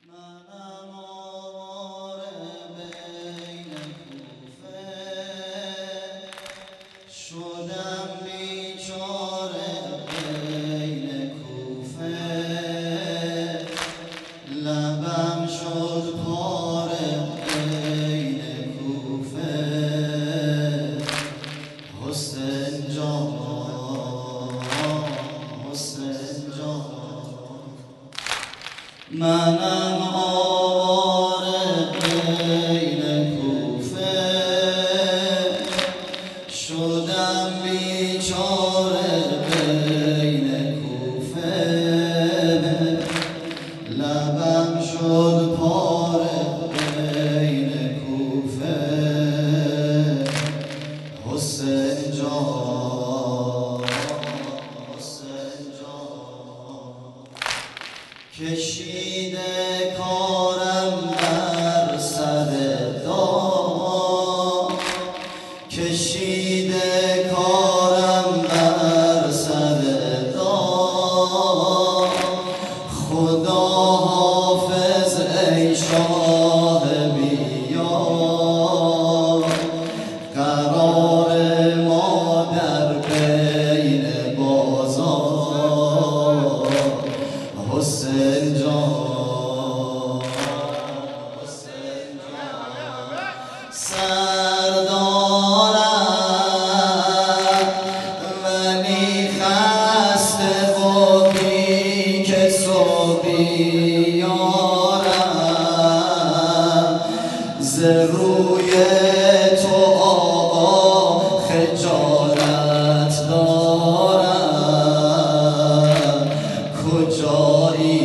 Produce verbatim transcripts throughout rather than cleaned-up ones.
منم آواره بین کوفه، شدم بیچاره بین کوفه، لبم شد پاره بین کوفه. حسین جان حسین جان منم آواره بین کوفه، شدم بیچاره بین کوفه، لبم شد پاره بین کوفه. حسین جان حسین جان کشیده کارم بر سر دار، کشیده کارم بر سر دار. خدا حافظ ای شاه بیار، قرار ما در بین بازار. حسین جان حسین جان سردارم ولی خسته و بی کس و بیارم. ز روی تو آقا خجالت دارم. کجایی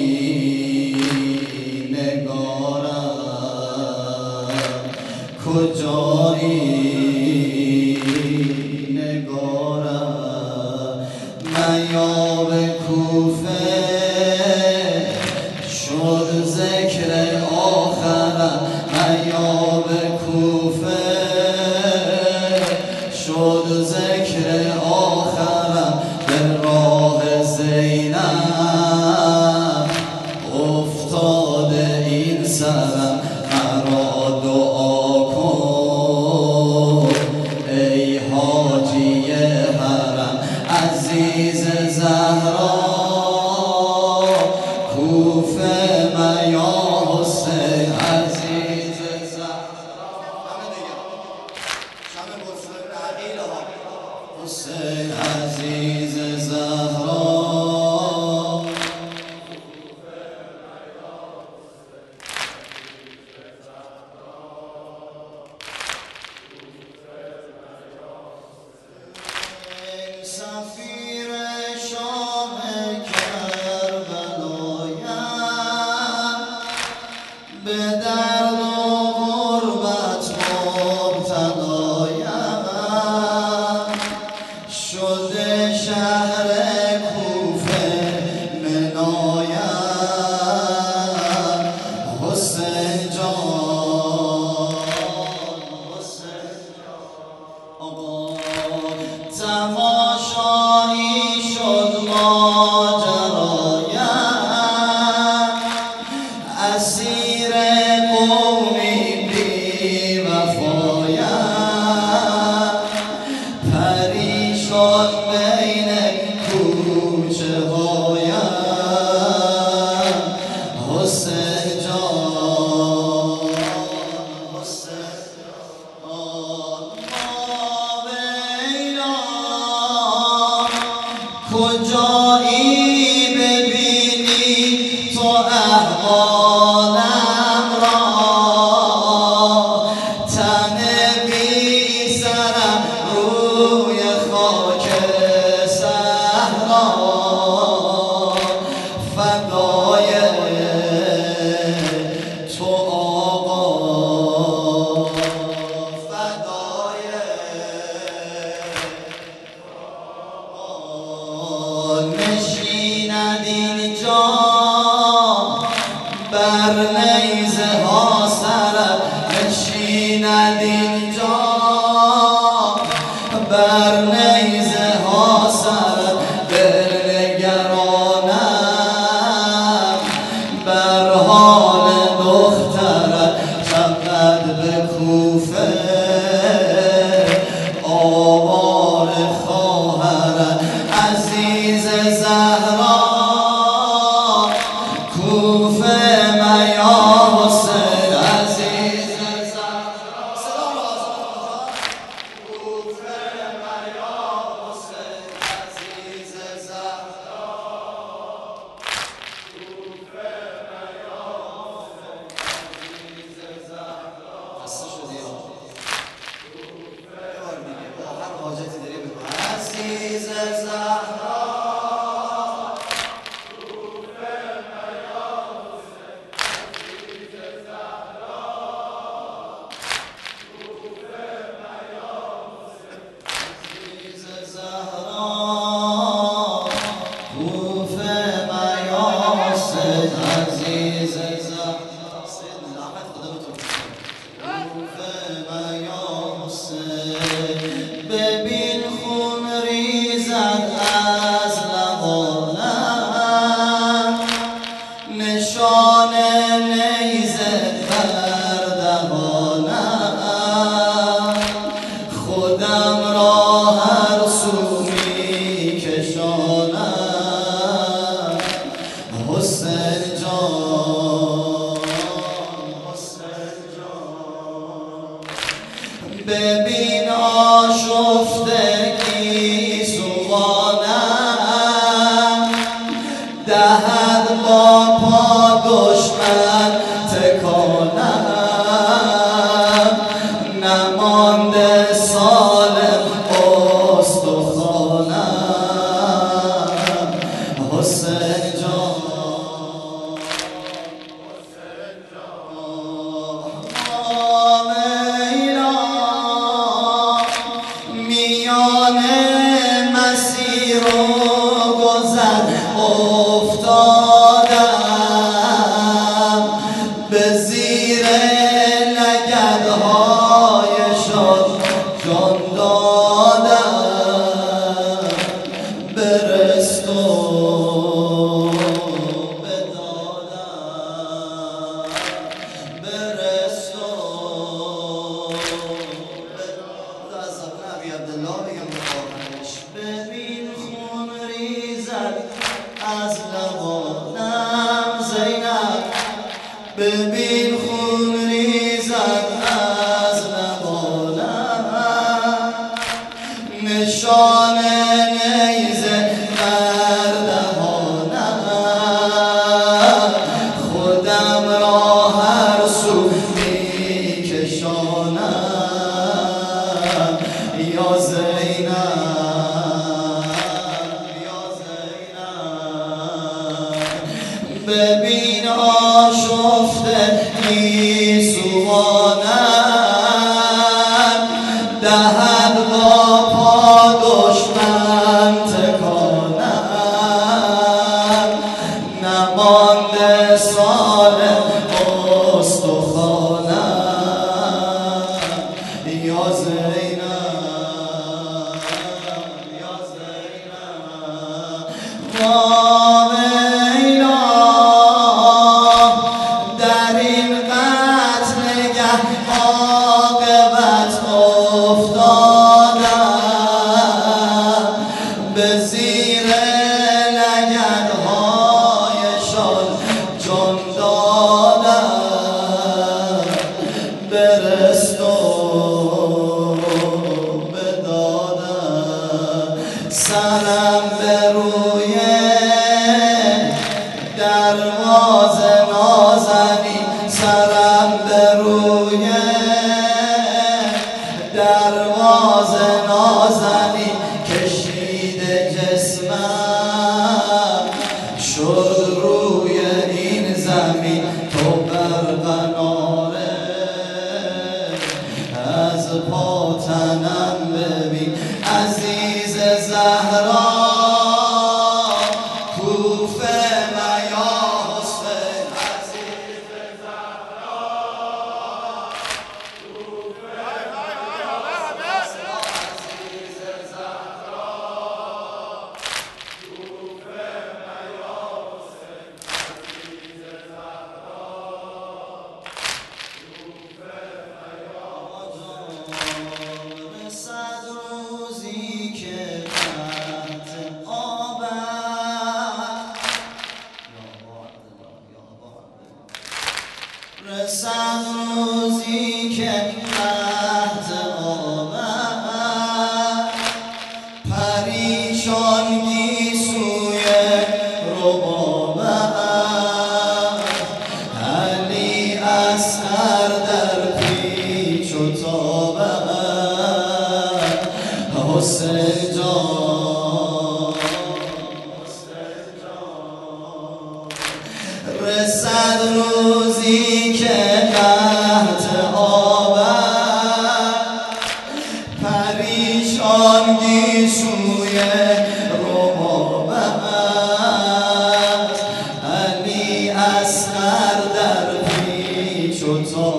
نگارم، کجایی نگارم. نیاب کوفه شد ذکر آخرم، نیاب کوفه شد ذکر آخرم. به راه زینب افتاده این سرم. مرا دعا کن ای حاجی حرم. عزیز زهرا کوفه میا حسین. عزیز زهرا حسین عزیز زهرا سفیر شام کربلایم، به درد و غربت مبتلایم. شده شهر کوفه منایم. حسین جان حسین آقا تماشایی شد ماجرایم. اسیر قومی بی وفایم. پریشان بین کوچه هایم. حسین جان حسین جان کجایی ببینی تو احوالم را. تن بی سرم روی خاک صحرا. فدای تو آقا فدای نشیند اینجا بر نیزه ها سرم. نشیند اینجا بر نیزه ها سرم. دل نگرانم برها نیزه بر دهانم، خودم را هر سو می کشانم. حسین جان، حسین جان، ببین آشفتگی سوانم، دهد با پا دشمن تکانم. نمانده سالم استخوانم. حسین جان، حسین جان، میان مسیر و گذر افتادم، به زیر لگدهایشان جان دادم. برست و بدادم، برست و ببین خون ریزد از لبانم زینب، ببین خون ریزد از لبانم. نشان نیزه بر دهانم، خودم را هر سو می کشانم. یا زینب، یا زینب، ببین آشفتگی سوانم، دهد با پا دشمن تکانم. نمانده سالم استخوانم. یا زینب، یا زینب، وامیلا در این قتلگه عاقبت افتادم، به زیر لگدهایشان جان دادم. برست و بدادم، سرم به روی دروازه نازنین، سرم به روی دروازه نازنین. کشیده جسمم شد روی این زمین، تو بر قناره از پا تنم ببین. عزیز زهرا کوفه میا حسین، عزیز زهرا کوفه میا حسین، عزیز زهرا کوفه میا حسین، عزیز زهرا کوفه میا حسین. رسد روزی که تحت آبم، رسد روزی که تحت آبم، پریشان گیسوی ربابم. علی اصغر در پیچ و تابم. حسین جان، حسین جان، رسد روزی که قحط آبم، پریشان گیسوی ربابم. علی اصغر در پیچ و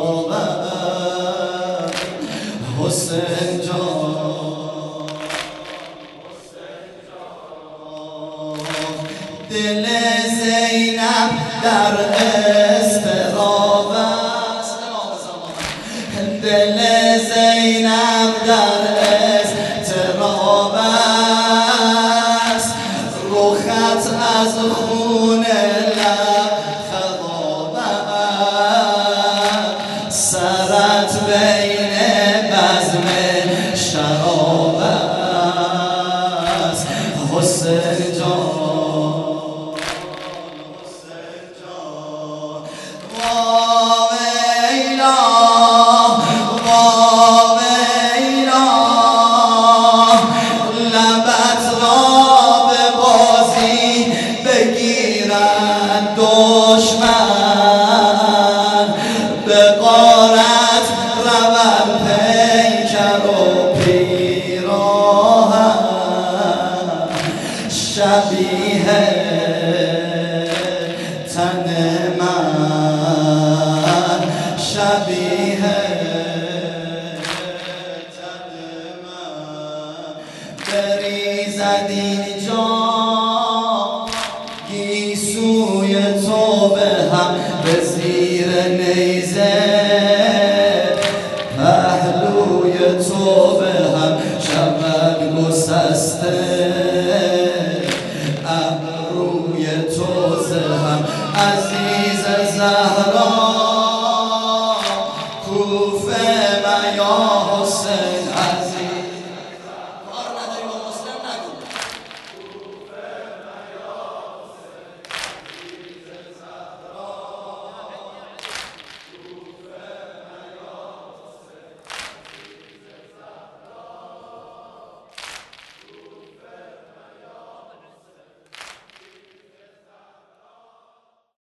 تابم. حسین جان، حسین جان، دل زینب در اضطراب است، دل زینب در اضطراب است، رخت از خون لب خضاب است، سرت بین بزم شراب است. حسین جان حسین جان واویلا واویلا، لبت را به بازی بگیرد دشمن، به غارت رود پیکر و پیراهن، شبیه تن من، شبیه تن من، بریزد اینجا گیسوی تو به هم، به زیر نیزه پهلوی تو به هم شود گسسته، ابروی تو ز هم عزیز زهرا